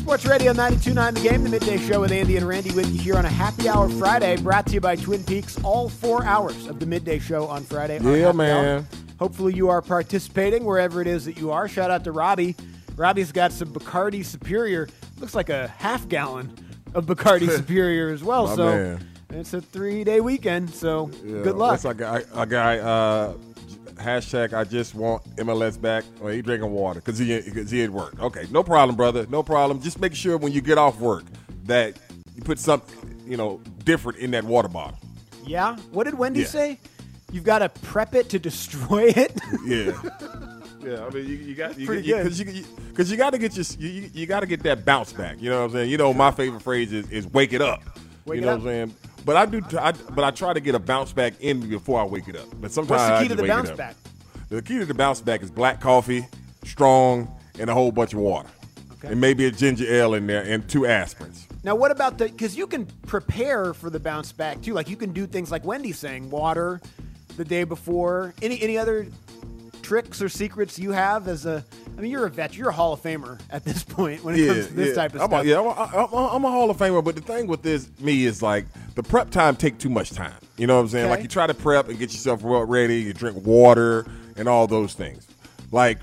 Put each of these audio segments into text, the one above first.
Sports Radio 92.9 The Game, the midday show with Andy and Randy with you here on a happy hour Friday, brought to you by Twin Peaks. All 4 hours of the midday show on Friday. Yeah, man. Hour. Hopefully you are participating wherever it is that you are. Shout out to Robbie. Robbie's got some Bacardi Superior. Looks like a half gallon of Bacardi Superior as well. So man. It's a 3-day weekend, so good luck. That's a guy hashtag I just want MLS back. Well, he drinking water because he at work. Okay, no problem, brother. No problem. Just make sure when you get off work that you put something, different in that water bottle. Yeah? What did Wendy say? You've got to prep it to destroy it? Yeah. Yeah, I mean, you got because you got to get you got to get that bounce back. You know what I'm saying? My favorite phrase is wake it up. Wake you know it up. what I'm saying? But I try to get a bounce back in me before I wake it up. But sometimes What's the key to the wake it bounce up. back? The key to the bounce back is black coffee, strong, and a whole bunch of water. Okay. And maybe a ginger ale in there and 2 aspirins. Now, what about because you can prepare for the bounce back too? Like you can do things like Wendy's saying, water the day before. Any other tricks or secrets you have you're a vet, you're a Hall of Famer at this point when it comes to this type of stuff. I'm a Hall of Famer, but the thing with me is like the prep time take too much time. You know what I'm saying? Okay. Like you try to prep and get yourself ready, you drink water and all those things. Like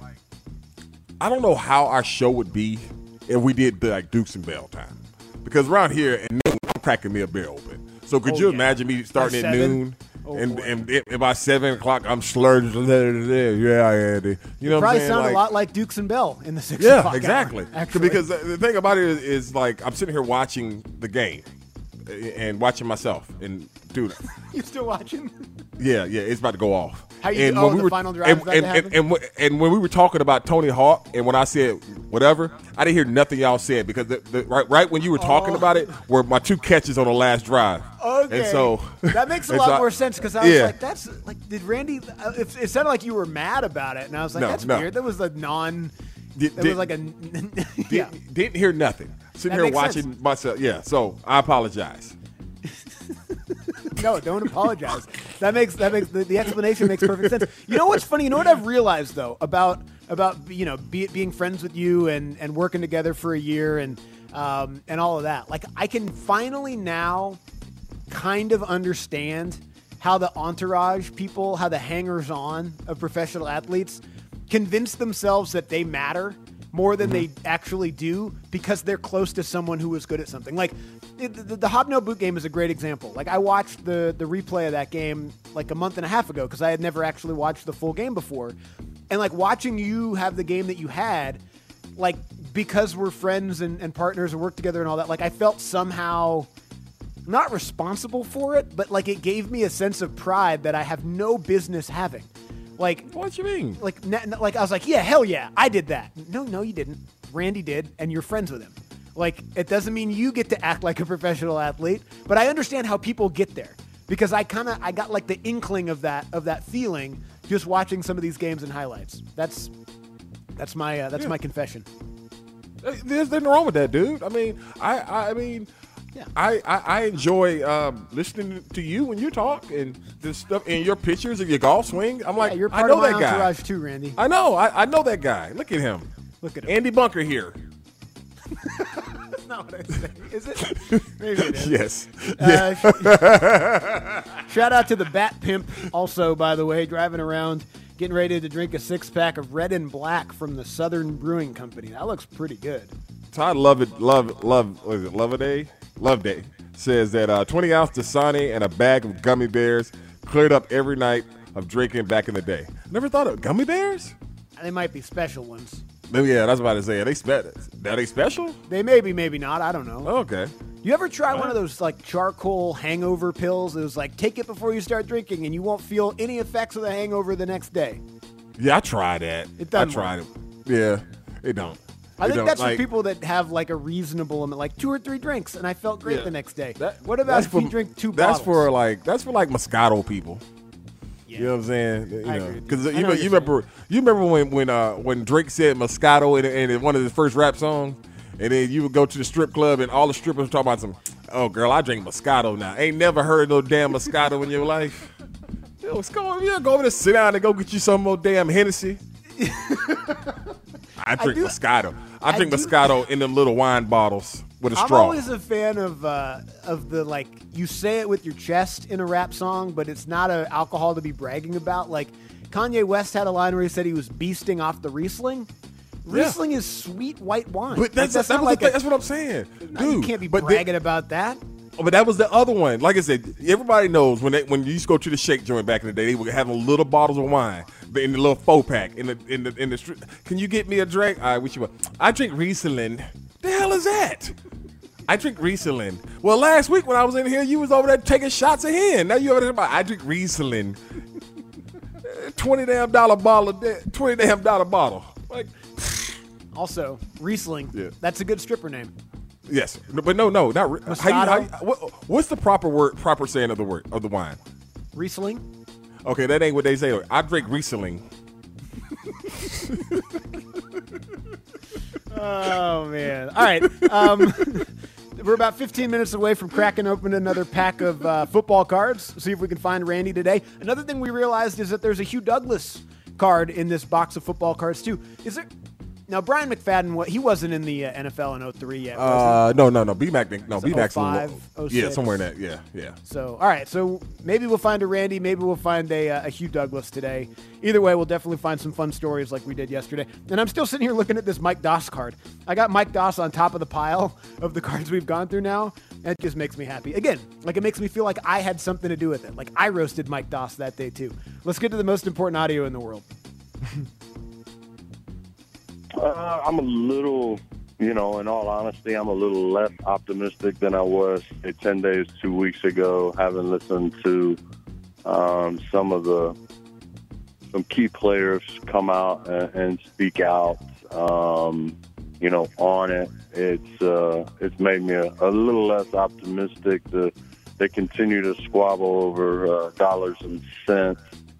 I don't know how our show would be if we did the Dukes and Bell time, because around here at noon I'm cracking me a beer open. So could you imagine me starting at noon? And by 7 o'clock, I'm slurred. Yeah, Andy. You know what I'm saying? Probably sound a lot like Dukes and Bell in the 6 o'clock hour, exactly. actually. Because the thing about it is like I'm sitting here watching the game and watching myself. And dude, you still watching? Yeah, it's about to go off. How you? The final drive. And when we were talking about Tony Hawk, and when I said whatever, I didn't hear nothing y'all said because right when you were talking about it were my 2 catches on the last drive. Okay, and so that makes a lot more sense because I was like, "That's like, did Randy?" It sounded like you were mad about it, and I was like, "That's weird." That was a non. That was like a. Didn't hear nothing. Sitting here watching myself. Yeah, so I apologize. No, don't apologize. That makes the explanation makes perfect sense. You know what's funny? You know what I've realized though about being friends with you and working together for a year and all of that. Like I can finally now kind of understand how the entourage people, how the hangers-on of professional athletes convince themselves that they matter more than they actually do because they're close to someone who is good at something. Like the Hobno Boot game is a great example. Like I watched the replay of that game like a month and a half ago because I had never actually watched the full game before. And like watching you have the game that you had, like because we're friends and partners and work together and all that, like I felt somehow not responsible for it, but like it gave me a sense of pride that I have no business having. Like, what you mean? Like I was like, yeah, hell yeah, I did that. No, you didn't. Randy did, and you're friends with him. Like, it doesn't mean you get to act like a professional athlete, but I understand how people get there because I got like the inkling of that feeling just watching some of these games and highlights. That's my confession. There's nothing wrong with that, dude. I mean, I mean. Yeah. I enjoy listening to you when you talk and this stuff and your pictures of your golf swing. I'm like, you're part I know of my that guy. entourage too, Randy. I know. I know that guy. Look at him. Look at him. Andy Bunker here. That's not what I say. Is it? Maybe it is. Yes. Shout out to the Bat Pimp also, by the way, driving around, getting ready to drink a 6-pack of Red and Black from the Southern Brewing Company. That looks pretty good. Todd Loveday says that 20 ounce Dasani and a bag of gummy bears cleared up every night of drinking back in the day. Never thought of gummy bears? They might be special ones. Yeah, that's what I was about to say. Are they special? They may be, maybe not. I don't know. Okay. You ever try one of those like charcoal hangover pills? It was like, take it before you start drinking and you won't feel any effects of the hangover the next day. Yeah, I tried that. It doesn't I tried it. Yeah, it don't. I think that's for people that have like a reasonable amount, like 2 or 3 drinks, and I felt great the next day. What about if you drink 2 bottles? That's for Moscato people. Yeah. You know what I'm saying? I agree. Because you remember when Drake said Moscato in one of his first rap songs, and then you would go to the strip club and all the strippers talk about oh girl, I drink Moscato now. Ain't never heard no damn Moscato in your life. Yo, go over there, sit down and go get you some more damn Hennessy. I drink Moscato. I drink Moscato in them little wine bottles with a straw. I'm always a fan of the, like, you say it with your chest in a rap song, but it's not an alcohol to be bragging about. Like, Kanye West had a line where he said he was beasting off the Riesling. Riesling is sweet white wine. But that's what I'm saying. Dude, you can't be bragging about that. But that was the other one. Like I said, everybody knows when you used to go to the shake joint back in the day, they would have little bottles of wine in the little 4-pack in the street. Can you get me a drink? All right, what you want? I drink Riesling. The hell is that? I drink Riesling. Well, last week when I was in here, you was over there taking shots of hen. Now you over there about I drink Riesling. $20 damn bottle. Like, also Riesling. Yeah. That's a good stripper name. Yes, but no, not what's the proper saying of the wine? Riesling. Okay, that ain't what they say. I drink Riesling. Oh man! All right, we're about 15 minutes away from cracking open another pack of football cards. See if we can find Randy today. Another thing we realized is that there's a Hugh Douglas card in this box of football cards too. Is there? Now, Brian McFadden, he wasn't in the NFL in 03 yet, was he? No. B-Mac's 05, 06. Yeah, somewhere in that. Yeah. So, all right. So maybe we'll find a Randy. Maybe we'll find a Hugh Douglas today. Either way, we'll definitely find some fun stories like we did yesterday. And I'm still sitting here looking at this Mike Doss card. I got Mike Doss on top of the pile of the cards we've gone through now. And it just makes me happy. Again, like it makes me feel like I had something to do with it. Like I roasted Mike Doss that day too. Let's get to the most important audio in the world. I'm a little, in all honesty, I'm a little less optimistic than I was 10 days, 2 weeks ago, having listened to some key players come out and speak out, on it. It's made me a little less optimistic. They continue to squabble over dollars and cents,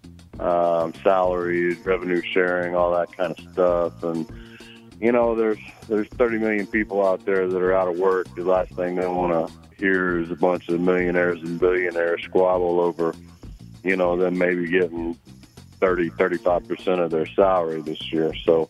salaries, revenue sharing, all that kind of stuff. And, there's 30 million people out there that are out of work. The last thing they want to hear is a bunch of millionaires and billionaires squabble over, them maybe getting 35% of their salary this year. So,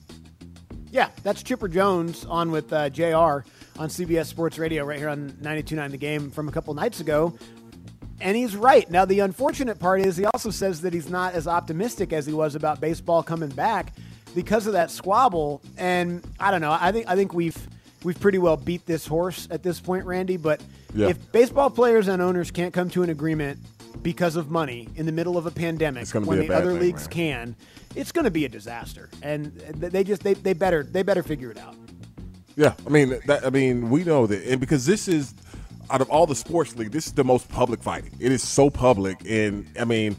yeah, that's Chipper Jones on with JR on CBS Sports Radio right here on 92.9 The Game from a couple nights ago. And he's right. Now, the unfortunate part is he also says that he's not as optimistic as he was about baseball coming back because of that squabble. And I don't know. I think we've pretty well beat this horse at this point, Randy. But if baseball players and owners can't come to an agreement because of money in the middle of a pandemic when the other leagues can, it's going to be a disaster. And they better figure it out. Yeah, I mean, we know that, and because this is, out of all the sports league, this is the most public fighting. It is so public, and I mean,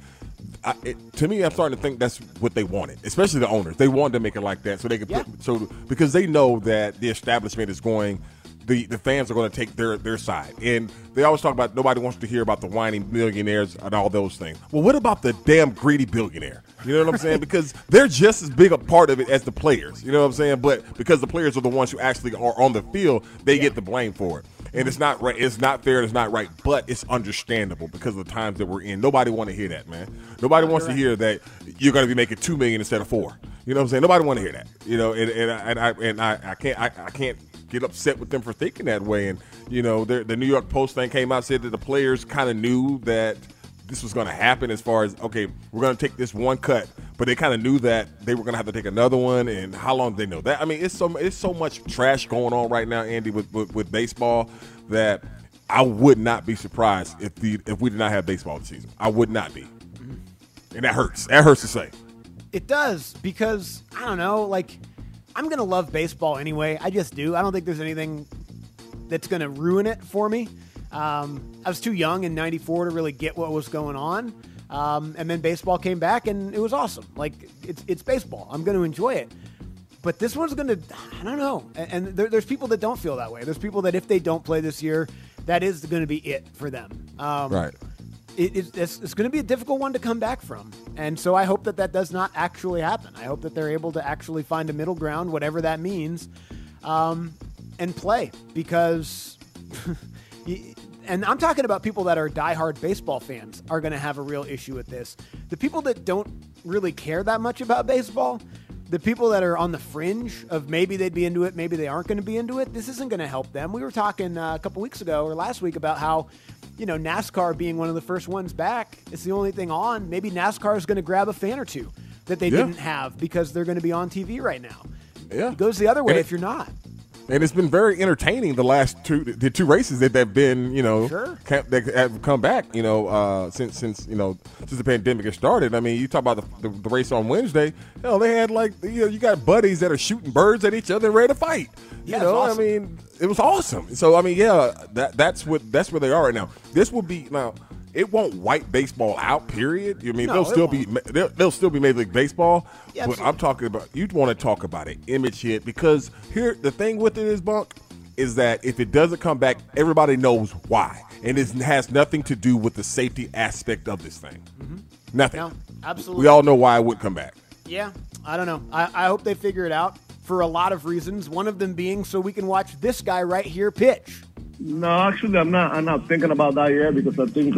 to me, I'm starting to think that's what they wanted, especially the owners. They wanted to make it like that so they could because they know that the establishment is going. The fans are going to take their side. And they always talk about nobody wants to hear about the whining millionaires and all those things. Well, what about the damn greedy billionaire? You know what I'm saying? Because they're just as big a part of it as the players. You know what I'm saying? But because the players are the ones who actually are on the field, they get the blame for it. And it's not right. It's not fair. It's not right. But it's understandable because of the times that we're in. Nobody want to hear that, man. Nobody wants to hear that you're going to be making $2 million instead of $4 million. You know what I'm saying? Nobody want to hear that. You know, and I can't get upset with them for thinking that way. And the New York Post thing came out, said that the players kind of knew that this was going to happen. As far as, okay, we're going to take this one cut, but they kind of knew that they were going to have to take another one. And how long did they know that? I mean, it's so much trash going on right now, Andy, with baseball, that I would not be surprised if we did not have baseball this season. I would not be, and that hurts. That hurts to say. It does, because I don't know, like, I'm going to love baseball anyway. I just do. I don't think there's anything that's going to ruin it for me. I was too young in 94 to really get what was going on. And then baseball came back and it was awesome. Like, it's baseball. I'm going to enjoy it. But this one's going to, I don't know. And there's people that don't feel that way. There's people that if they don't play this year, that is going to be it for them. Right. It's going to be a difficult one to come back from. And so I hope that does not actually happen. I hope that they're able to actually find a middle ground, whatever that means, and play. Because, and I'm talking about people that are diehard baseball fans are going to have a real issue with this. The people that don't really care that much about baseball, the people that are on the fringe of maybe they'd be into it, maybe they aren't going to be into it, this isn't going to help them. We were talking a couple weeks ago or last week about how, NASCAR being one of the first ones back, it's the only thing on. Maybe NASCAR is going to grab a fan or two that they didn't have because they're going to be on TV right now. Yeah. It goes the other way if you're not. And it's been very entertaining the last two races that have been, Sure. that have come back, since the pandemic has started. I mean, you talk about the race on Wednesday. Hell, they had you got buddies that are shooting birds at each other and ready to fight. Yeah, awesome. I mean, it was awesome. So I mean, yeah, that's where they are right now. This will be now. It won't wipe baseball out. Period. I mean, they'll still be Major League Baseball. Yeah, but I'm talking about you want to talk about an image hit because here the thing with it is, Bunk, is that if it doesn't come back, everybody knows why, and it has nothing to do with the safety aspect of this thing. Mm-hmm. Nothing. No, absolutely. We all know why it wouldn't come back. Yeah, I don't know. I hope they figure it out for a lot of reasons. One of them being so we can watch this guy right here pitch. No, actually, I'm not thinking about that yet because I think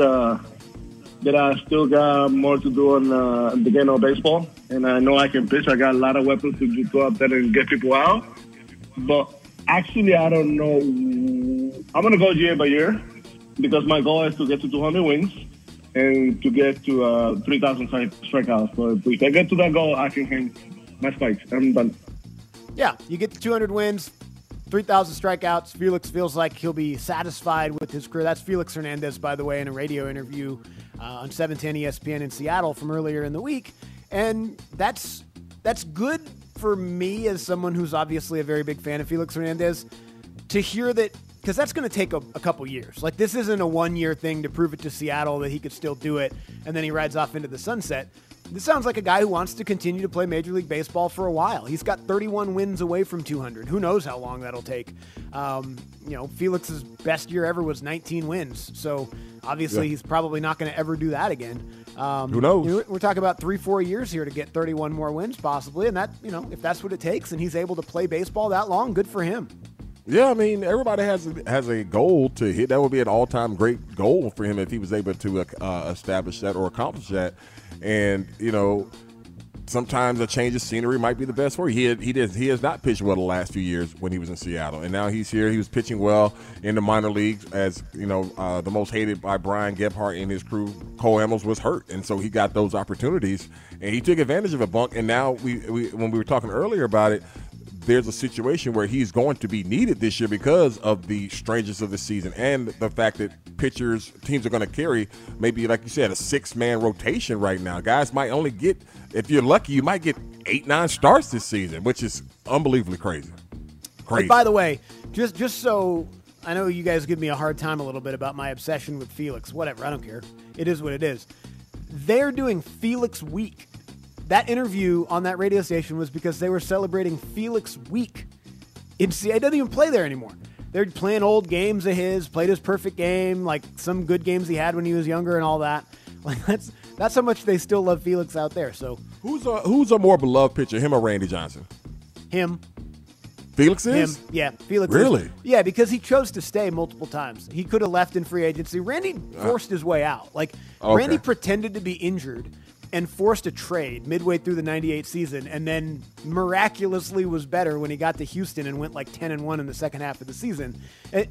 that I still got more to do on the game of baseball, and I know I can pitch. I got a lot of weapons to go out there and get people out. But actually, I don't know. I'm gonna go year by year because my goal is to get to 200 wins and to get to 3,000 strikeouts. So if I get to that goal, I can hang my spikes. I'm done. Yeah, you get to 200 wins. 3,000 strikeouts. Felix feels like he'll be satisfied with his career. That's Felix Hernandez, by the way, in a radio interview on 710 ESPN in Seattle from earlier in the week. And that's good for me as someone who's obviously a very big fan of Felix Hernandez to hear that, because that's going to take a couple years. Like, this isn't a one-year thing to prove it to Seattle that he could still do it, and then he rides off into the sunset. This sounds like a guy who wants to continue to play Major League Baseball for a while. He's got 31 wins away from 200. Who knows how long that'll take? Felix's best year ever was 19 wins. So obviously he's probably not going to ever do that again. Who knows? We're talking about 3-4 years here to get 31 more wins possibly. And that, if that's what it takes and he's able to play baseball that long, good for him. Yeah, I mean, everybody has a goal to hit. That would be an all-time great goal for him if he was able to establish that or accomplish that. And, sometimes a change of scenery might be the best for you. He has not pitched well the last few years when he was in Seattle. And now he's here. He was pitching well in the minor leagues as, the most hated by Brian Gebhardt and his crew. Cole Hamels was hurt. And so he got those opportunities. And he took advantage of a bunk. And now when we were talking earlier about it, there's a situation where he's going to be needed this year because of the strangeness of the season and the fact that teams are going to carry maybe, like you said, a 6-man rotation right now. Guys might only get, if you're lucky, you might get 8-9 starts this season, which is unbelievably crazy. And by the way, just so I know you guys give me a hard time a little bit about my obsession with Felix. Whatever, I don't care. It is what it is. They're doing Felix Week. That interview on that radio station was because they were celebrating Felix Week. He doesn't even play there anymore. They're playing old games of his, played his perfect game, like some good games he had when he was younger and all that. Like that's how much they still love Felix out there. So who's a more beloved pitcher, him or Randy Johnson? Him. Felix is? Him. Yeah, Felix really? is. Yeah, because he chose to stay multiple times. He could have left in free agency. Randy forced his way out. Like, okay. Randy pretended to be injured and forced a trade midway through the 98 season, and then miraculously was better when he got to Houston and went like 10-1 in the second half of the season. It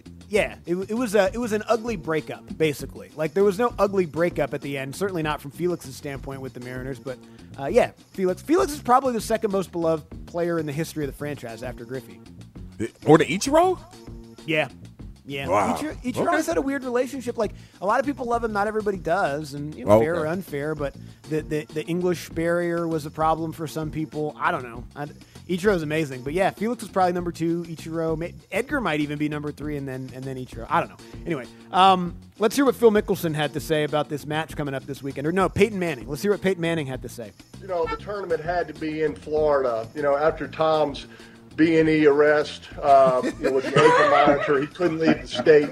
was an ugly breakup, basically. Like, there was no ugly breakup at the end, certainly not from Felix's standpoint with the Mariners, but Felix. Felix is probably the second most beloved player in the history of the franchise after Griffey. Or the Ichiro? Yeah. Yeah, wow. Ichiro always had a weird relationship. Like, a lot of people love him, not everybody does, and fair or unfair. But the English barrier was a problem for some people. I don't know. Ichiro's amazing, but yeah, Felix was probably number 2. Ichiro, Edgar might even be number 3, and then Ichiro. I don't know. Anyway, let's hear what Phil Mickelson had to say about this match coming up this weekend. Or no, Peyton Manning. Let's hear what Peyton Manning had to say. The tournament had to be in Florida. After Tom's B&E arrest with the ankle monitor. He couldn't leave the state,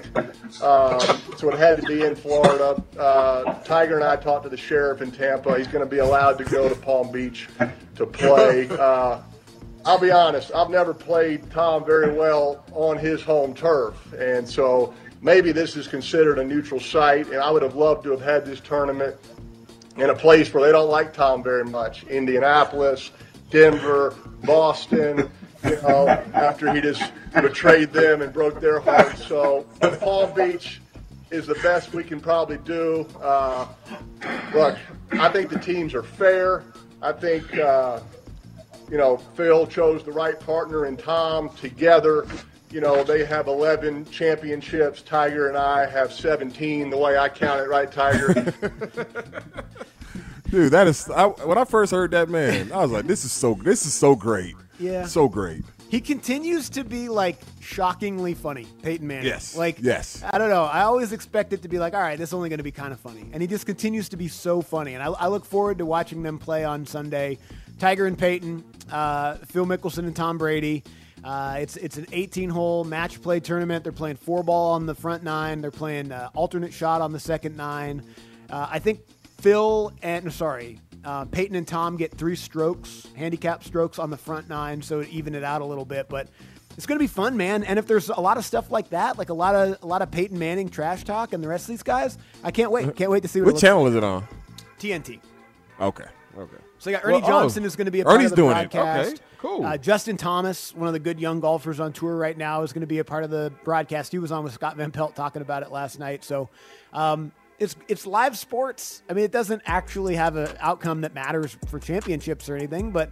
so it had to be in Florida. Tiger and I talked to the sheriff in Tampa. He's going to be allowed to go to Palm Beach to play. I'll be honest, I've never played Tom very well on his home turf, and so maybe this is considered a neutral site, and I would have loved to have had this tournament in a place where they don't like Tom very much, Indianapolis, Denver, Boston, after he just betrayed them and broke their hearts. So Palm Beach is the best we can probably do. Look, I think the teams are fair. I think, Phil chose the right partner in Tom. Together, they have 11 championships. Tiger and I have 17, the way I count it, right, Tiger? Dude, that is when I first heard that, man, I was like, this is so great. Yeah. So great. He continues to be shockingly funny, Peyton Manning. Yes. Yes. I don't know. I always expect it to be all right, this is only going to be kind of funny. And he just continues to be so funny. And I look forward to watching them play on Sunday. Tiger and Peyton, Phil Mickelson and Tom Brady. It's an 18-hole match play tournament. They're playing 4-ball on the front 9. They're playing alternate shot on the second 9. I think Peyton and Tom get 3 strokes, handicap strokes on the front 9, so it even it out a little bit. But it's going to be fun, man. And if there's a lot of stuff like that, like a lot of Peyton Manning trash talk and the rest of these guys, I can't wait. Can't wait to see what channel is it on? TNT. Okay. So you got Ernie Johnson who's going to be a part Ernie's of the doing broadcast. It. Okay, cool. Justin Thomas, one of the good young golfers on tour right now, is going to be a part of the broadcast. He was on with Scott Van Pelt talking about it last night. So it's live sports. I mean, it doesn't actually have an outcome that matters for championships or anything, but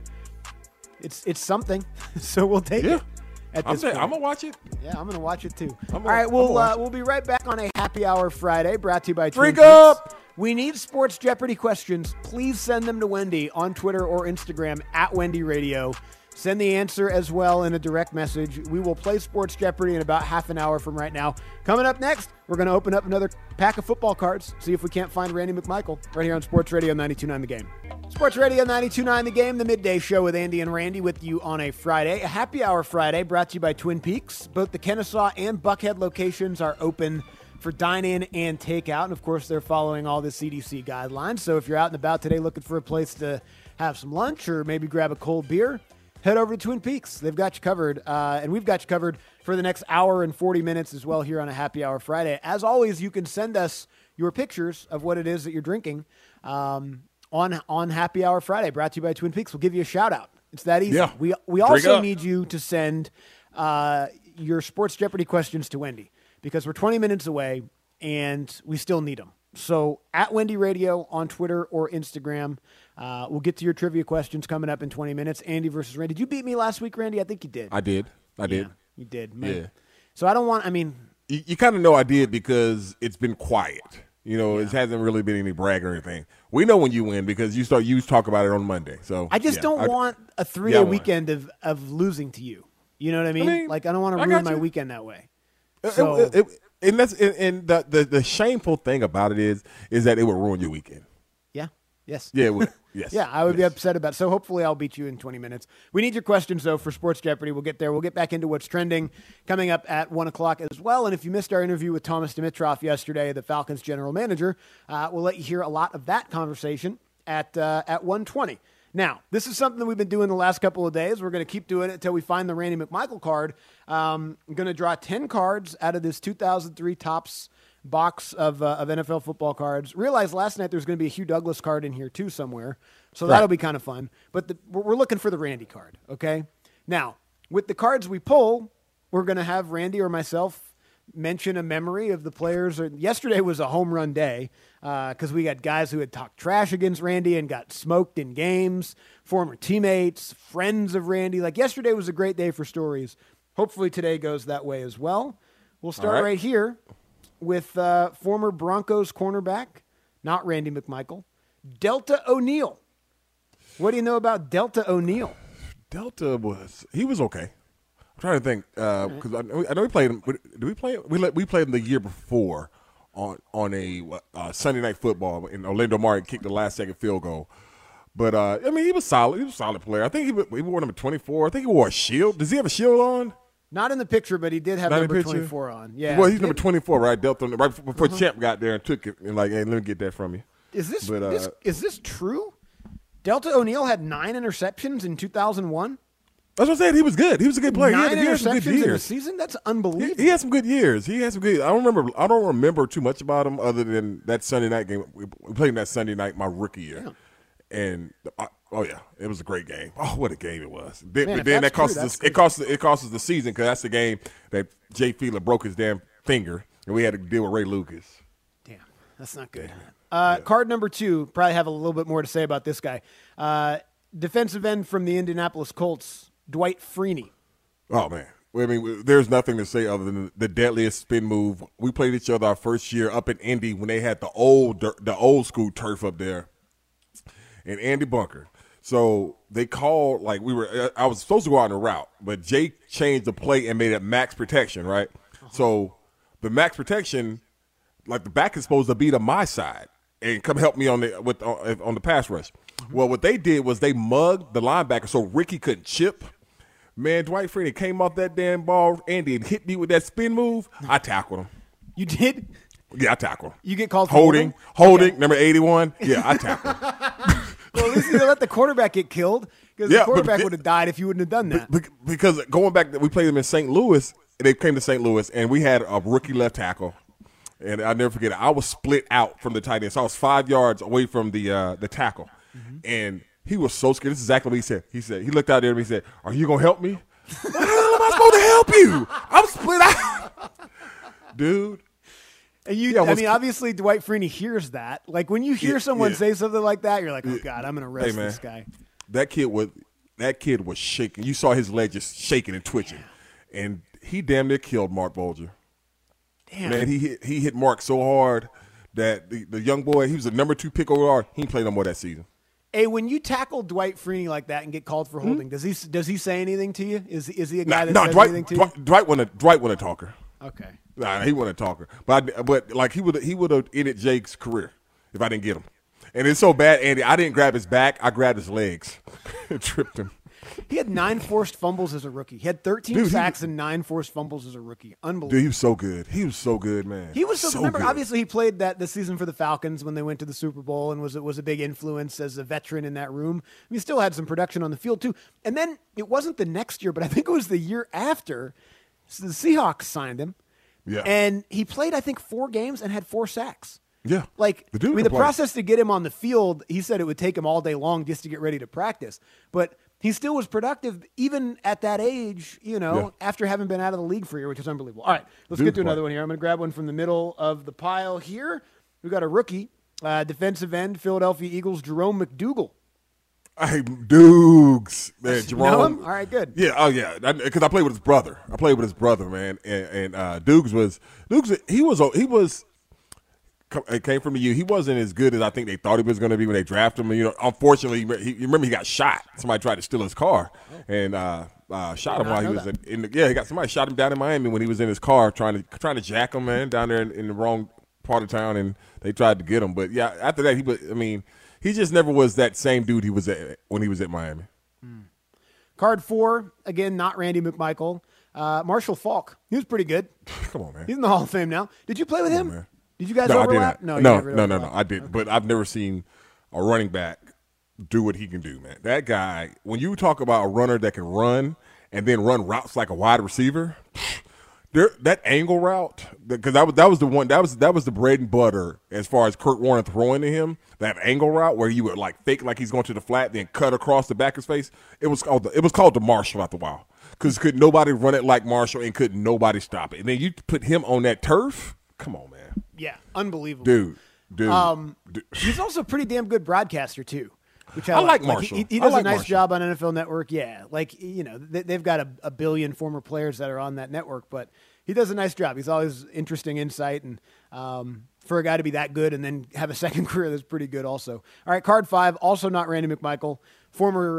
it's something. So we'll take it. I'm gonna watch it. Yeah, I'm gonna watch it too. All right, we'll be right back on a happy hour Friday, brought to you by Drink Twin Up. Peaks. We need Sports Jeopardy questions. Please send them to Wendy on Twitter or Instagram at Wendy Radio. Send the answer as well in a direct message. We will play Sports Jeopardy in about half an hour from right now. Coming up next, we're going to open up another pack of football cards, see if we can't find Randy McMichael right here on Sports Radio 92.9 The Game. Sports Radio 92.9 The Game, the midday show with Andy and Randy with you on a Friday. A happy hour Friday brought to you by Twin Peaks. Both the Kennesaw and Buckhead locations are open for dine-in and takeout. And, of course, they're following all the CDC guidelines. So if you're out and about today looking for a place to have some lunch or maybe grab a cold beer, head over to Twin Peaks. They've got you covered, and we've got you covered for the next hour and 40 minutes as well here on a Happy Hour Friday. As always, you can send us your pictures of what it is that you're drinking on Happy Hour Friday, brought to you by Twin Peaks. We'll give you a shout-out. It's that easy. Yeah. We also need you to send your Sports Jeopardy questions to Wendy, because we're 20 minutes away, and we still need them. So at Wendy Radio on Twitter or Instagram, we'll get to your trivia questions coming up in 20 minutes. Andy versus Randy. Did you beat me last week, Randy? I think you did. I did. Yeah, you did. Man. Yeah. So I don't want, You kind of know I did because it's been quiet. It hasn't really been any brag or anything. We know when you win because you talk about it on Monday. So I just don't want a 3-day weekend of losing to you. You know what I mean? I don't want to ruin my weekend that way. So, and the shameful thing about it is that it would ruin your weekend. Yeah. Yes. Yeah, it would. Yes. Yeah, I would be upset about it. So hopefully I'll beat you in 20 minutes. We need your questions, though, for Sports Jeopardy. We'll get there. We'll get back into what's trending coming up at 1 o'clock as well. And if you missed our interview with Thomas Dimitroff yesterday, the Falcons general manager, we'll let you hear a lot of that conversation at 1:20. Now, this is something that we've been doing the last couple of days. We're going to keep doing it until we find the Randy McMichael card. I'm going to draw 10 cards out of this 2003 Topps box of NFL football cards. Realized last night there's going to be a Hugh Douglas card in here too somewhere, so that'll be kind of fun. But we're looking for the Randy card, okay? Now, with the cards we pull, we're going to have Randy or myself mention a memory of the players. Yesterday was a home run day because we got guys who had talked trash against Randy and got smoked in games, former teammates, friends of Randy. Yesterday was a great day for stories. Hopefully today goes that way as well. We'll start right here with former Broncos cornerback, not Randy McMichael, Delta O'Neal. What do you know about Delta O'Neal? Delta he was okay. I'm trying to think because I know we played him. Did we play? We played him the year before on a Sunday Night Football, and Orlando Martin kicked the last-second field goal. But he was solid. He was a solid player. I think he wore number 24. I think he wore a shield. Does he have a shield on? Not in the picture, but he did have number 24 on. Yeah. Well, he's number 24, right? Delta right before Champ got there and took it, and hey, let me get that from you. Is this true? Delta O'Neal had 9 interceptions in 2001. That's what I said. He was good. He was a good player. 9 he had some good interceptions in a years. season? That's unbelievable. He had some good years. He had some good. I don't remember too much about him other than that Sunday night game. We played him that Sunday night my rookie year, And oh yeah, it was a great game. Oh, what a game it was! Then, Man, but then if that that's cost true, us. that's It cost us the season because that's the game that Jay Fiedler broke his damn finger, and we had to deal with Ray Lucas. Damn, that's not good. Card number 2, probably have a little bit more to say about this guy. Defensive end from the Indianapolis Colts, Dwight Freeney. Oh man, I mean, there's nothing to say other than the deadliest spin move. We played each other our first year up in Indy when they had the old school turf up there in Andy Bunker. So they called like I was supposed to go out on a route, but Jake changed the play and made it max protection, right? So the max protection, like the back is supposed to be to my side and come help me on the pass rush. Well, what they did was they mugged the linebacker so Ricky couldn't chip. Man, Dwight Freeney came off that damn ball, Andy, and hit me with that spin move. I tackled him. You did? Yeah, I tackled him. You get called for holding, Okay. number 81. Yeah, I tackled him. Well, at least you let the quarterback get killed because the quarterback would have died if you wouldn't have done that. Because going back, we played them in St. Louis. They came to St. Louis, and we had a rookie left tackle. And I'll never forget it. I was split out from the tight end. So I was 5 yards away from the tackle. Mm-hmm. And he was so scared. This is exactly what he said. He looked out there and he said, "Are you going to help me?" What the hell am I supposed to help you? I'm split out. Dude. And obviously Dwight Freeney hears that. Like when you hear someone say something like that, you're like, oh God, I'm going to arrest this guy. That kid was shaking. You saw his leg just shaking and twitching. Yeah. And he damn near killed Mark Bolger. Damn. Man, he hit Mark so hard that the young boy, he was the number 2 pick overall. He didn't play no more that season. Hey, when you tackle Dwight Freeney like that and get called for holding, does he say anything to you? Is he a guy that says anything to you? Dwight wasn't a talker. Okay. Nah, he wasn't a talker. But like he would have ended Jake's career if I didn't get him. And it's so bad, Andy. I didn't grab his back. I grabbed his legs. It tripped him. He had 9 forced fumbles as a rookie. He had 13 sacks and 9 forced fumbles as a rookie. Unbelievable. Dude, he was so good. He was so good, man. He was so remember, good. Obviously, he played this season for the Falcons when they went to the Super Bowl and was a big influence as a veteran in that room. He still had some production on the field, too. And then it wasn't the next year, but I think it was the year after, so the Seahawks signed him. Yeah. And he played, I think, 4 games and had 4 sacks. Yeah. Like, the process to get him on the field, he said it would take him all day long just to get ready to practice. But he still was productive even at that age, after having been out of the league for a year, which is unbelievable. All right, let's get to another one here. I'm going to grab one from the middle of the pile here. We've got a rookie, defensive end, Philadelphia Eagles, Jerome McDougal. Hey, Dukes, man, Jerome. Know him? All right, good. Yeah, oh yeah, because I played with his brother. Man, and Dukes it came from the U. He wasn't as good as I think they thought he was going to be when they drafted him. Unfortunately, he got shot. Somebody tried to steal his car and shot him while he was somebody shot him down in Miami when he was in his car trying to jack him, man, down there in the wrong part of town, and they tried to get him. But yeah, after that, he just never was that same dude he was at when he was at Miami. Card 4, again, not Randy McMichael. Marshall Faulk. He was pretty good. Come on, man. He's in the Hall of Fame now. Did you play with him? Man. Did you guys overlap? No, I didn't. Okay. But I've never seen a running back do what he can do, man. That guy, when you talk about a runner that can run and then run routes like a wide receiver, that angle route, because that was the one that was the bread and butter as far as Kurt Warner throwing to him. That angle route where you would like fake like he's going to the flat, then cut across the back of his face. It was called the Marshall after a while because could nobody run it like Marshall and could nobody stop it. And then you put him on that turf. Come on, man. Yeah, unbelievable. Dude. He's also a pretty damn good broadcaster, too. Which I like Marshall. He does a nice Marshall. job on NFL Network, yeah. Like, they've got a billion former players that are on that network, but he does a nice job. He's always interesting insight, and for a guy to be that good and then have a second career, that's pretty good also. All right, card 5, also not Randy McMichael, former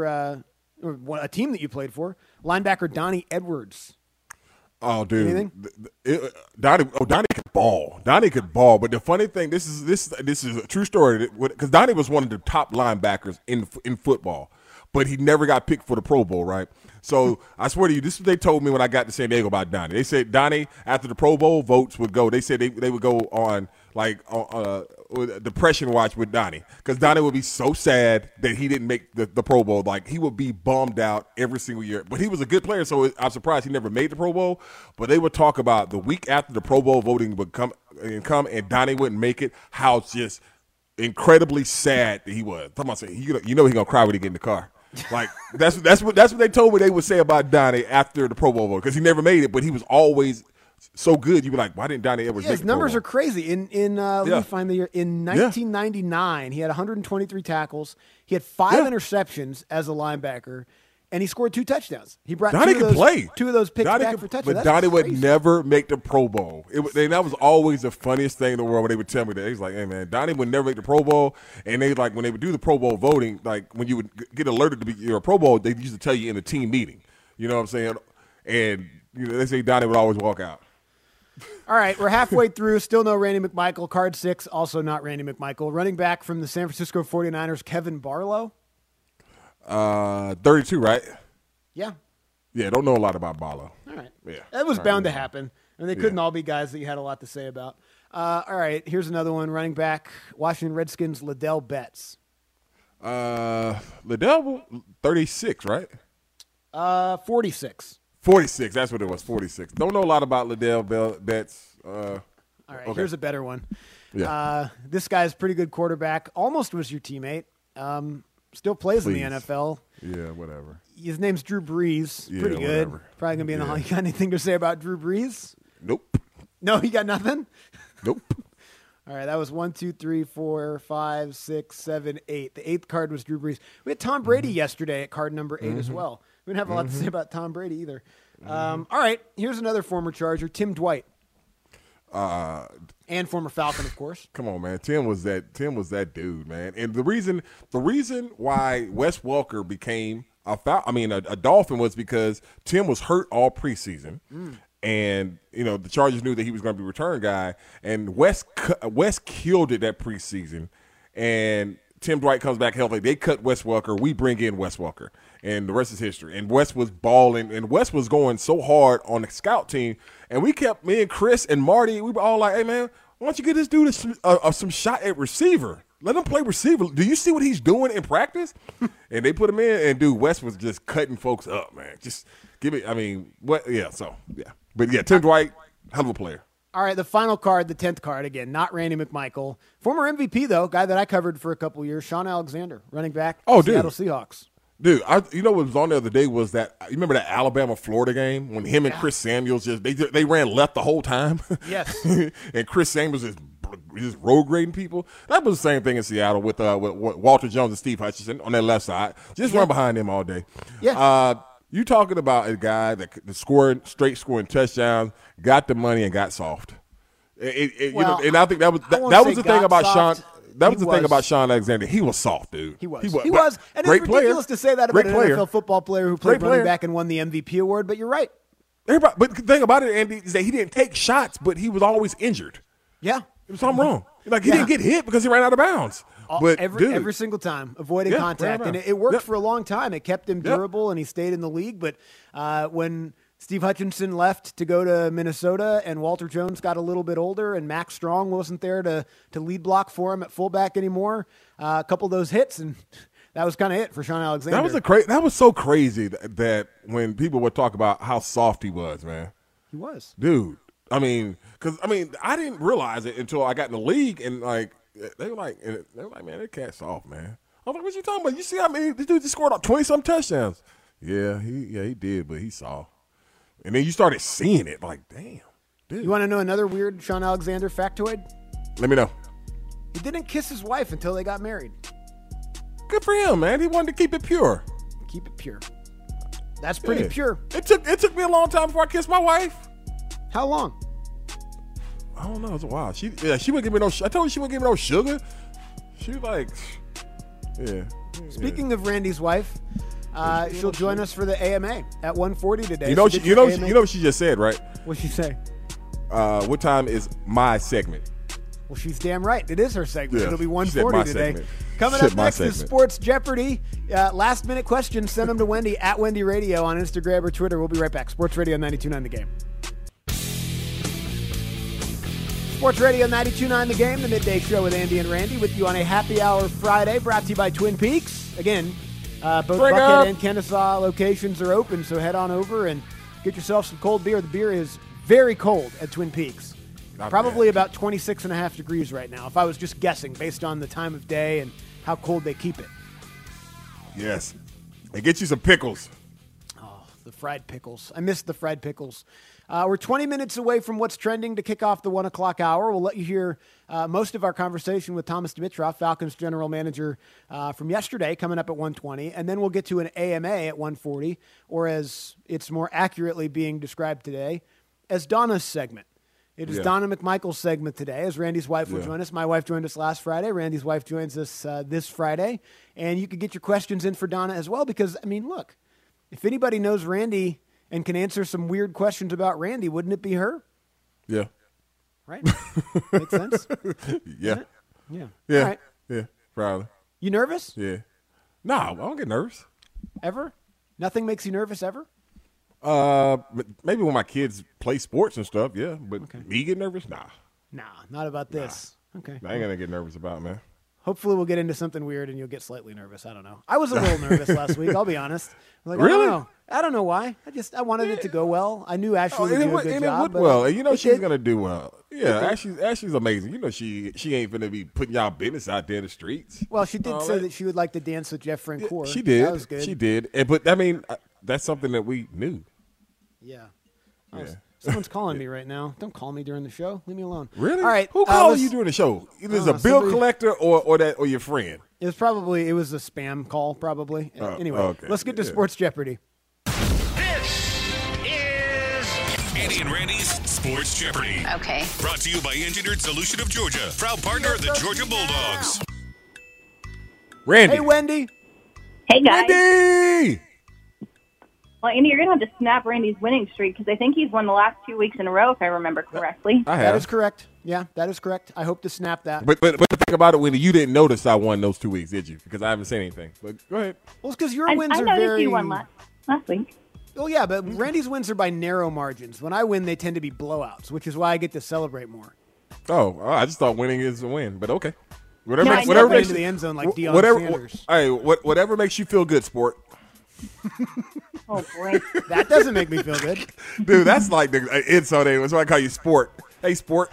a team that you played for, linebacker Donnie Edwards. Oh, dude! Anything? Donnie could ball. Donnie could ball. But the funny thing, this is a true story because Donnie was one of the top linebackers in football, but he never got picked for the Pro Bowl, right? So I swear to you, this is what they told me when I got to San Diego about Donnie. They said Donnie, after the Pro Bowl votes would go, they said they would go on like depression watch with Donnie because Donnie would be so sad that he didn't make the Pro Bowl. Like he would be bummed out every single year. But he was a good player, so I'm surprised he never made the Pro Bowl. But they would talk about the week after the Pro Bowl voting would come and Donnie wouldn't make it, how just incredibly sad that he was. Talking about saying, you know, he gonna cry when he get in the car. Like that's what they told me they would say about Donnie after the Pro Bowl vote, because he never made it, but he was always so good. You be like, why didn't Donnie Edwards? Yeah, his numbers are crazy. Let me find the year. In 1999, he had 123 tackles. He had 5 interceptions as a linebacker, and he scored 2 touchdowns. He brought Donnie could play. 2 of those picks back for touchdowns. But Donnie would never make the Pro Bowl. That was always the funniest thing in the world when they would tell me that. He's like, hey, man, Donnie would never make the Pro Bowl. And they like when they would do the Pro Bowl voting, like when you would get alerted to be you're a Pro Bowl, they used to tell you in the team meeting. You know what I'm saying? And they say Donnie would always walk out. All right, we're halfway through. Still no Randy McMichael. Card 6, also not Randy McMichael. Running back from the San Francisco 49ers, Kevin Barlow. 32, right? Yeah. Yeah, don't know a lot about Barlow. All right. Yeah. That was bound to happen. And they couldn't all be guys that you had a lot to say about. All right, here's another one. Running back, Washington Redskins, Liddell Betts. Liddell, 36, right? 46. 46, that's what it was, 46. Don't know a lot about Liddell Betts. All right, Here's a better one. Yeah. This guy's a pretty good quarterback. Almost was your teammate. Still plays in the NFL. Yeah, whatever. His name's Drew Brees. Yeah, Pretty good. whatever. Probably going to be in the hall. You got anything to say about Drew Brees? Nope. No, you got nothing? Nope. All right, that was 1, 2, 3, 4, 5, 6, 7, 8. The 8th card was Drew Brees. We had Tom Brady yesterday at card number 8 as well. We didn't have a lot to say about Tom Brady either. All right, here's another former Charger, Tim Dwight. And former Falcon, of course. Come on, man. Tim was that dude, man. And the reason why Wes Welker became a Dolphin was because Tim was hurt all preseason. And, the Chargers knew that he was going to be a return guy. And Wes killed it that preseason. And Tim Dwight comes back healthy. They cut Wes Welker. We bring in Wes Welker. And the rest is history. And Wes was balling. And Wes was going so hard on the scout team. And me and Chris and Marty, we were all like, hey, man, why don't you get this dude some shot at receiver? Let him play receiver. Do you see what he's doing in practice? And they put him in. And, dude, Wes was just cutting folks up, man. Just give it. I mean, what? Yeah, so, yeah. But, yeah, Tim Dwight, hell of a player. All right, the final card, the 10th card, again, not Randy McMichael. Former MVP, though, guy that I covered for a couple years, Sean Alexander, running back, Seattle Seahawks. Dude, what was on the other day was that, you remember that Alabama-Florida game when him and Chris Samuels they ran left the whole time? Yes. And Chris Samuels just road grading people. That was the same thing in Seattle with Walter Jones and Steve Hutchinson on that left side. Just run behind them all day. Yeah. You talking about a guy that scoring touchdowns, got the money, and got soft. And I think that was the thing about Sean. That was the thing about Sean Alexander. He was soft, dude. He was. And great it's ridiculous to say that about an NFL football player who played running back and won the MVP award, but you're right. But the thing about it, Andy, is that he didn't take shots, but he was always injured. Yeah. There was something wrong. Like, he didn't get hit because he ran out of bounds. But every single time, avoiding contact. And it worked for a long time. It kept him durable, and he stayed in the league. But when Steve Hutchinson left to go to Minnesota and Walter Jones got a little bit older and Max Strong wasn't there to lead block for him at fullback anymore, a couple of those hits, and that was kind of it for Sean Alexander. That was so crazy that when people would talk about how soft he was, man. He was. Dude. I didn't realize it until I got in the league, and they were like, man, that cat's soft, man. I was like, what you talking about? You see, this dude just scored 20-some touchdowns. Yeah, he did, but he soft. And then you started seeing it, like, damn, dude. You want to know another weird Sean Alexander factoid? Let me know. He didn't kiss his wife until they got married. Good for him, man. He wanted to keep it pure. Keep it pure. That's pretty pure. It took me a long time before I kissed my wife. How long? I don't know. It was a while. She wouldn't give me no. I told her she wouldn't give me no sugar. She was like, yeah. Speaking of Randy's wife, she'll join us for the AMA at 1:40 today. You know what she just said, right? What'd she say? What time is my segment? Well, she's damn right. It is her segment. Yeah, it'll be 1:40 today. Segment. Coming up next is Sports Jeopardy. Last minute questions. Send them to Wendy at Wendy Radio on Instagram or Twitter. We'll be right back. Sports Radio 92.9 The Game. Sports Radio 92.9 The Game, the midday show with Andy and Randy, with you on a happy hour Friday, brought to you by Twin Peaks. Again, both Buckhead and Kennesaw locations are open, so head on over and get yourself some cold beer. The beer is very cold at Twin Peaks. Not Probably bad. about 26 and a half degrees right now, if I was just guessing based on the time of day and how cold they keep it. Yes. And get you some pickles. The fried pickles. I missed the fried pickles. We're 20 minutes away from what's trending to kick off the 1 o'clock hour. We'll let you hear most of our conversation with Thomas Dimitroff, Falcons general manager from yesterday, coming up at 1:20. And then we'll get to an AMA at 1:40, or as it's more accurately being described today, as Donna's segment. It is Donna McMichael's segment today, as Randy's wife will join us. My wife joined us last Friday. Randy's wife joins us this Friday. And you can get your questions in for Donna as well because, I mean, look, if anybody knows Randy and can answer some weird questions about Randy, wouldn't it be her? Yeah. Right? Makes sense? Yeah. Yeah. Yeah. All right. Yeah. Probably. You nervous? Yeah. No, I don't get nervous. Ever? Nothing makes you nervous ever? Maybe when my kids play sports and stuff, yeah. But me get nervous? Nah. Nah, not about this. Okay. I ain't gonna get nervous about it, man. Hopefully we'll get into something weird and you'll get slightly nervous. I don't know. I was a little nervous last week, I'll be honest. Like, Really? I don't know why. I wanted it to go well. I knew Ashley would do a good job. It would but well. And you know it she's did. gonna do well. Yeah, Ashley's amazing. You know she ain't gonna be putting y'all business out there in the streets. Well, she did say that she would like to dance with Jeff Francoeur. She did. That was good. She did. But I mean, that's something that we knew. Yeah. Someone's calling me right now. Don't call me during the show. Leave me alone. Really? All right. Who calling you during the show? Either it's a bill somebody- collector or your friend. It was a spam call, probably. Anyway, okay. let's get to Yeah. Sports Jeopardy. This is Andy and Randy's Sports Jeopardy. Okay. Brought to you by Engineered Solution of Georgia, proud partner of the Georgia Bulldogs. Randy. Hey, Wendy. Hey, guys. Randy. Well, Andy, you're going to have to snap Randy's winning streak because I think he's won the last 2 weeks in a row, if I remember correctly. I That have. is correct. Yeah, that is correct. I hope to snap that. But think about it, Wendy. You didn't notice I won those 2 weeks, did you? Because I haven't said anything. But go ahead. Well, it's because your I wins are noticed very. you won last week. Oh, yeah, but Randy's wins are by narrow margins. When I win, they tend to be blowouts, which is why I get to celebrate more. Oh, I just thought winning is a win. But okay. No, I know, Whatever but- into the end zone like Deion Sanders. Hey, whatever makes you feel good, sport. Oh, boy. That doesn't make me feel good. Dude, that's like the insult. That's why I call you sport. Hey, sport.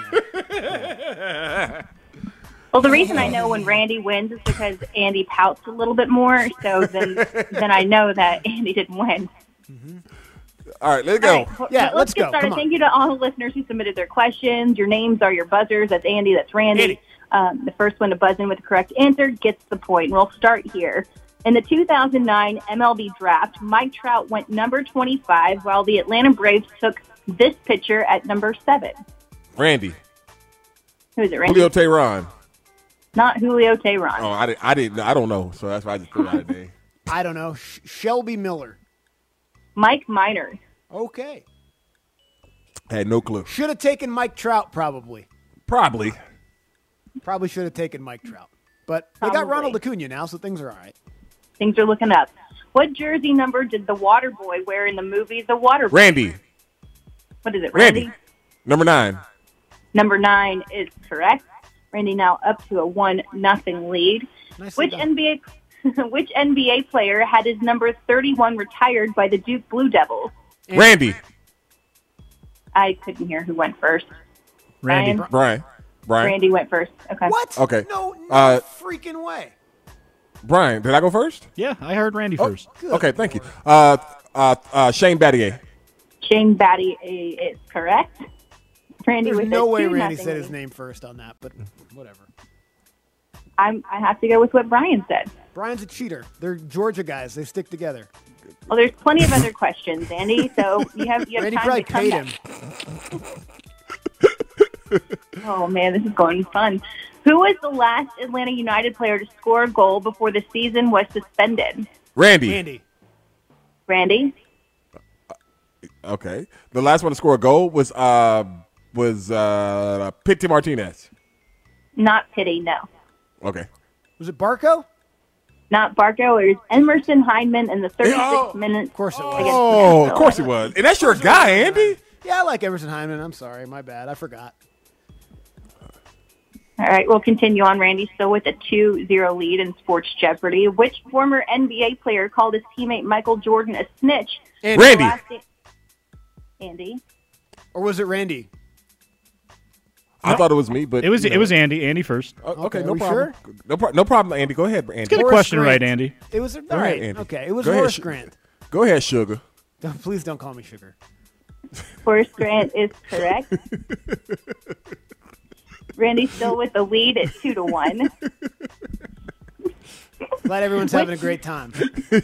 Well, the reason I know when Randy wins is because Andy pouts a little bit more, so then I know that Andy didn't win. All right, let's go. All right, well, Yeah, let's get go. started. Come on. Thank you to all the listeners who submitted their questions. Your names are your buzzers. That's Andy. That's Randy. The first one to buzz in with the correct answer gets the point. And we'll start here. In the 2009 MLB draft, Mike Trout went number 25, while the Atlanta Braves took this pitcher at number 7. Randy. Who is it, Randy? Julio Tehran. Not Julio Tehran. Oh, I didn't. I don't know. So that's why I just threw out a name. I don't know. Shelby Miller. Mike Minor. Okay. I had no clue. Should have taken Mike Trout, probably. Probably. Probably should have taken Mike Trout. But they got Probably. Ronald Acuna now, so things are all right. Things are looking up. What jersey number did the Water Boy wear in the movie The Water Boy? Randy. What is it, Randy? Randy. Number 9. Number 9 is correct. Randy now up to a 1-0 lead. Nicely Which done. NBA player had his number 31 retired by the Duke Blue Devils? Randy. I couldn't hear who went first. Randy. Brian? Brian. Randy went first. Okay. What? Okay. No freaking way. Brian, did I go first? Yeah, I heard Randy Oh, first. okay, thank you. Shane Battier. Shane Batty is correct. Randy There's with no a way 2-0 Randy said his lead. name first on that, but whatever. I have to go with what Brian said. Brian's a cheater. They're Georgia guys. They stick together. Well, there's plenty of other questions, Andy. So you have Randy time probably to come paid back. him. Oh man, this is going fun. Who was the last Atlanta United player to score a goal before the season was suspended? Randy. Andy. Randy? Okay. The last one to score a goal was Pity Martinez. Not Pity, no. Okay. Was it Barco? Not Barco. It was Emerson Hyndman in the 36th Oh, minute. Of course it was. against Oh, of Nashville. course he was. And that's your guy, Andy. Yeah, I like Emerson Hyndman. I'm sorry. My bad. I forgot. All right, we'll continue on, Randy. Still with a 2-0 lead in Sports Jeopardy. Which former NBA player called his teammate Michael Jordan a snitch? Andy. Randy. Andy? Or was it Randy? I thought it was me, but It was Andy. Andy first. Okay, are no we problem. sure? No problem, Andy. Go ahead, Andy. Get a Horace question Grant. right, Andy. It was all Go ahead, right. Andy. Okay, it was Go ahead, Horace Grant. Go ahead, Sugar. Please don't call me Sugar. Forrest Grant is correct. Randy's still with the lead at 2-1. Glad everyone's having a great time.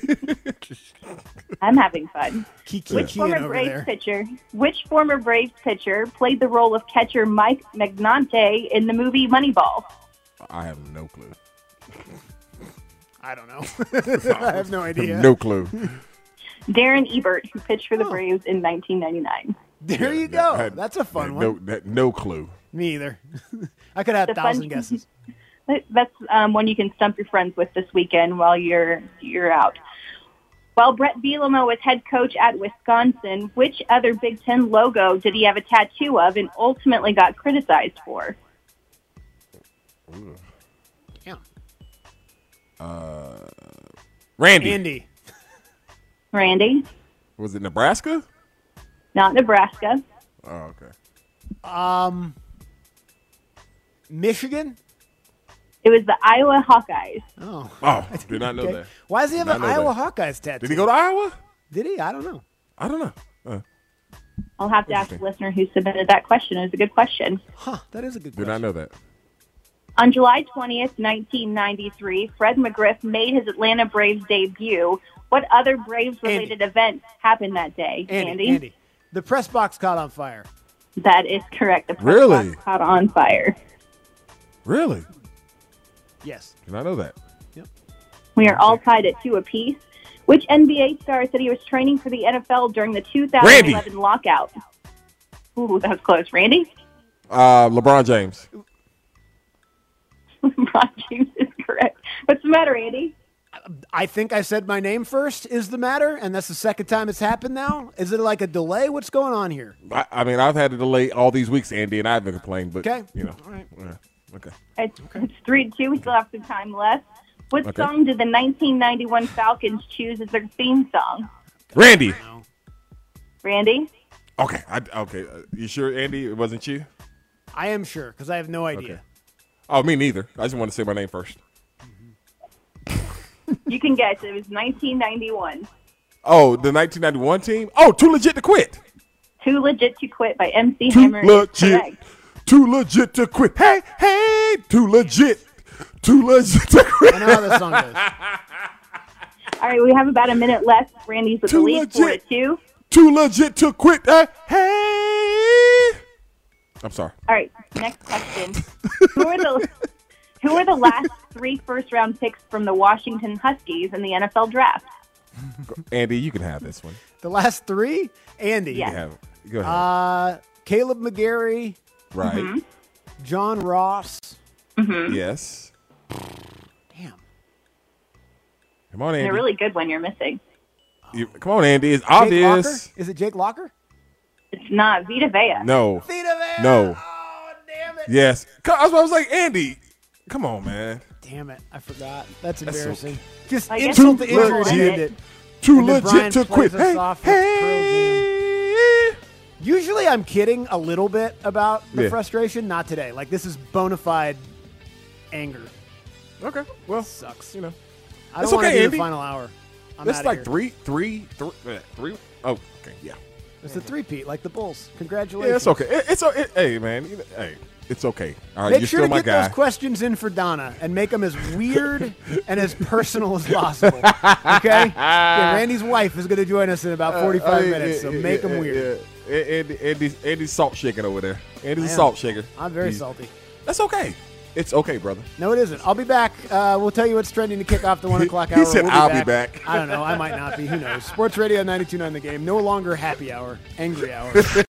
I'm having fun. Kiki Which Kian former over Braves there. pitcher? Which former Braves pitcher played the role of catcher Mike Magnante in the movie Moneyball? I have no clue. I don't know. I have no idea. No clue. Darren Ebert, who pitched for the Braves in 1999. There you go. That's a fun one. No clue. Me either. I could have The 1,000 fun- guesses. That's one you can stump your friends with this weekend while you're out. While Brett Bielema was head coach at Wisconsin, which other Big Ten logo did he have a tattoo of and ultimately got criticized for? Yeah. Randy. Andy. Randy? Was it Nebraska? Not Nebraska. Oh, okay. Michigan? It was the Iowa Hawkeyes. Oh. Oh, did not know Okay. that. Why does he have Did an not know Iowa that. Hawkeyes tattoo? Did he go to Iowa? Did he? I don't know. I don't know. I'll have to ask the listener who submitted that question. It was a good question. Huh, that is a good Did question. not know that. On July 20th, 1993, Fred McGriff made his Atlanta Braves debut. What other Braves-related event happened that day? Andy. The press box caught on fire. That is correct. The press Really? box caught on fire. Really? Yes. Did not know that. We are all tied at 2 apiece. Which NBA star said he was training for the NFL during the 2011 lockout? Ooh, that was close. Randy? LeBron James. LeBron James is correct. What's the matter, Andy? I think I said my name first is the matter, and that's the second time it's happened now. Is it like a delay? What's going on here? I mean, I've had a delay all these weeks, Andy, and I haven't complained, but, Okay. you know. All right. Okay. It's 3-2. We still have some time left. What Okay. song did the 1991 Falcons choose as their theme song? Randy. Randy? Okay. You sure, Andy, it wasn't you? I am sure, because I have no idea. Okay. Oh, me neither. I just want to say my name first. You can guess. It was 1991. Oh, the 1991 team? Oh, Too Legit to Quit. Too Legit to Quit by MC Too Hammer is legit. correct. Too legit to quit. Hey, hey, too legit. Too legit to quit. I know how this song goes. All right, we have about a minute left. Randy's with the Too lead, legit. 4-2. Too legit to quit. Hey, hey. I'm sorry. All right, next question. Who are the last 3 first-round picks from the Washington Huskies in the NFL draft? Andy, you can have this one. The last 3? Andy. Yeah. You have it. Go ahead. Caleb McGarry, Right. John Ross. Yes. Damn. Come on, Andy. They're really good when you're missing. Come on, Andy. It's Jake obvious. Locker? Is it Jake Locker? It's not Vita Vea. No. Vita Vea. No. Oh, damn it. Yes. I was like, Andy, come on, man. Damn it. I forgot. That's That's embarrassing. Just I guess insult to we'll injury to legit. end it. Too And then legit Brian to plays quit. us Hey, off with Pearl hey. Usually I'm kidding a little bit about the Yeah. frustration. Not today. Like, this is bona fide anger. Okay. Well, Sucks. you know. I It's don't want to okay, do Andy. the final hour. I'm That's outta like here. three. Oh, okay. Yeah. It's a three-peat, like the Bulls. Yeah, Congratulations. it's okay. Hey, man. Hey, it's okay. All right, Make you're sure still to my get guy. those questions in for Donna and make them as weird and as personal as possible. Okay? Yeah, Randy's wife is going to join us in about 45 minutes, so make them weird. Yeah. Andy's salt shaking over there. Andy's I a am. salt shaker. I'm very salty. That's okay. It's okay, brother. No, it isn't. I'll be back. We'll tell you what's trending to kick off the 1 o'clock hour. He said, We'll "I'll be back." I don't know. I might not be. Who knows? Sports Radio 92.9 The Game. No longer happy hour. Angry hour.